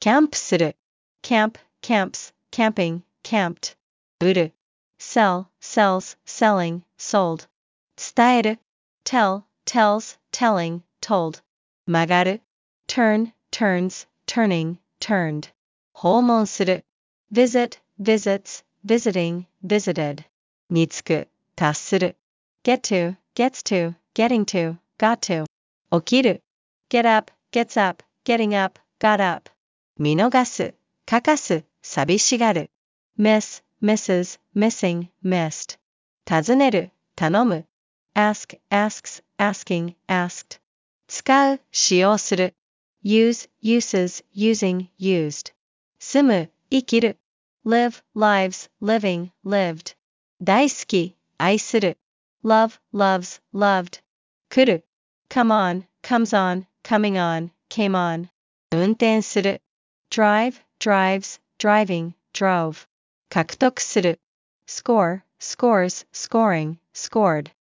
キャンプする camp, camps, camping, camped. 売る sell, sells, selling, sold. 伝える tell, tells, telling, told. 曲がる turn, turns, turning, turned. 訪問する visit, visits, visiting, visited. につく達する get to, gets to, getting to, got to. 起きる get up, gets up, getting up, got up. 見逃す欠かす寂しがる miss, misses, missing, missed. 尋ねる頼む ask, asks, asking, asked. 使う使用する use, uses, using, used. 住む生きる live, lives, living, lived. 大好き愛する love, loves, loved. 来る come on, comes on, coming on, came on. 運転する drive, drives, driving, drove. 獲得する score, scores, scoring, scored.